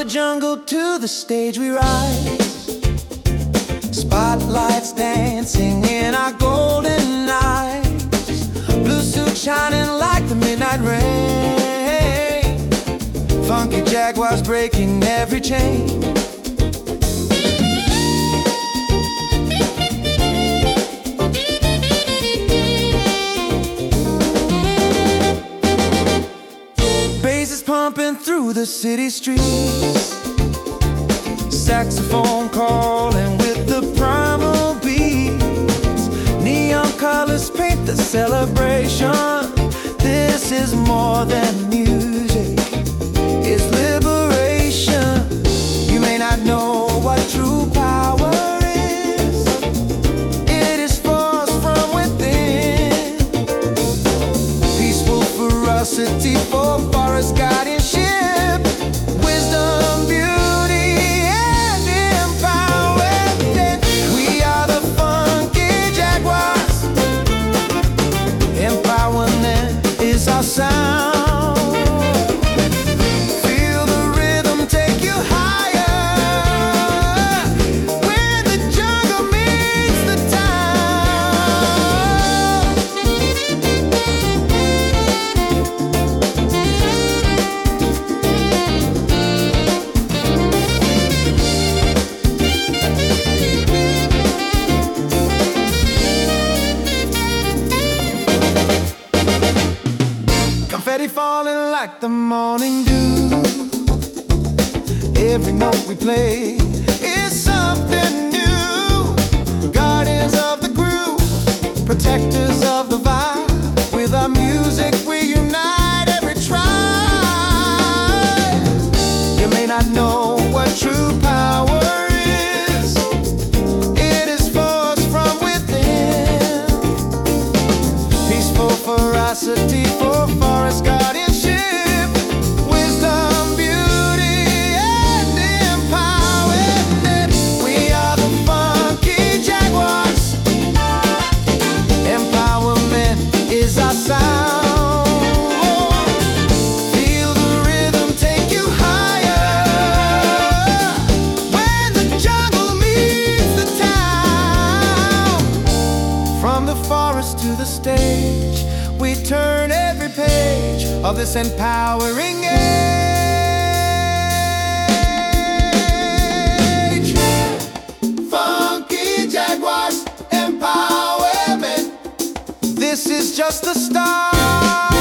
the jungle to the stage we rise, spotlights dancing in our golden eyes, blue suit shining like the midnight rain, funky jaguars breaking every chain. Pumping through the city streets, saxophone calling with the primal beats, neon colors paint the celebration. This is more than music, it's liberation. You may not know what true power is, it is force from within, peaceful ferocity for forest guardianship, wisdom, beauty, and empowerment. We are the funky jaguars. Empowerment is our sound. Feel the rhythm take you higher, when the jungle meets the confetti falling like the morning dew. Every note we play is something new. Guardians of the groove, protectors of the vibe. With our music we unite every tribe. You may not know what true power is, it is force from within, peaceful ferocity for forest guardianship, wisdom, beauty, and empowerment. We are the funky jaguars. Empowerment is our sound. Feel the rhythm take you higher, when the jungle meets the town. From the forest to the stage, we turn every page of this empowering age. Funky jaguars, empowerment. This is just the start.